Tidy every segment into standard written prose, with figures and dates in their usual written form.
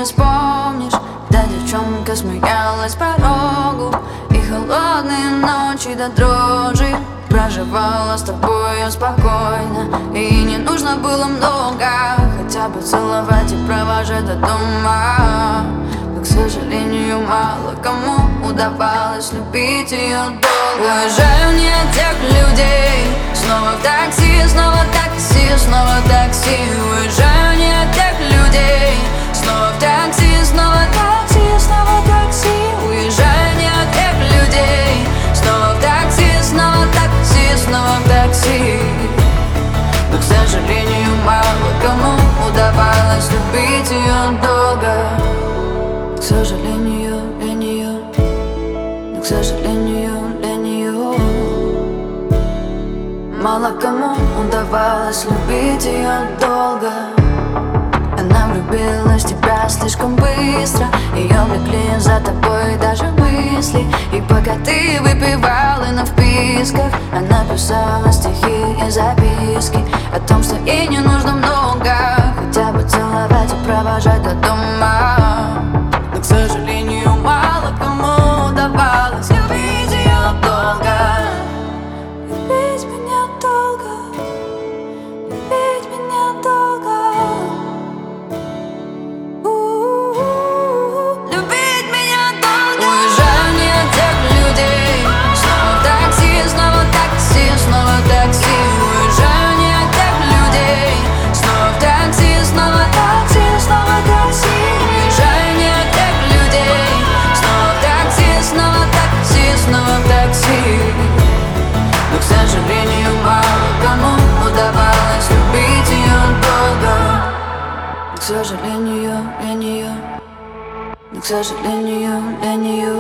вспомнишь, та девчонка смеялась по рогу, и холодные ночи до дрожи проживала с тобою спокойно. И не нужно было много, хотя бы целовать и провожать до дома. Но, к сожалению, мало кому удавалось любить ее долго. Уезжаю не от тех людей, снова в такси, снова такси, снова такси. Уезжаю не от тех людей, снова в такси, снова такси, снова такси. Уезжаю не от тех людей, снова в такси, снова такси, снова в такси. Но, к сожалению, мало кому удавалось любить ее долго. К сожалению, для нее, но, к сожалению, для нее мало кому удавалось любить ее долго. Она влюбилась в тебя слишком быстро, ее влекли за тобой даже мысли. И пока ты выпивал и на вписках, она писала стихи и записки о том, что ей не нужно много, хотя бы целовать и провожать до дома. Но, к сожалению, мало кому удавалось любить ее долго. Любить меня долго, любить меня долго. Любить меня долго. Уезжаю не от тех людей, снова в такси, снова такси, снова такси. Уезжаю не от тех людей, снова в такси, снова такси, снова такси. Уезжаю не от тех людей, снова в такси, снова такси, снова такси. Но, к сожалению, мало кому удавалось любить ее долго. К сожалению, для нее, но, к сожалению, для нее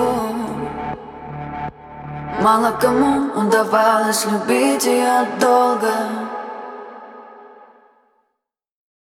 мало кому удавалось любить ее долго.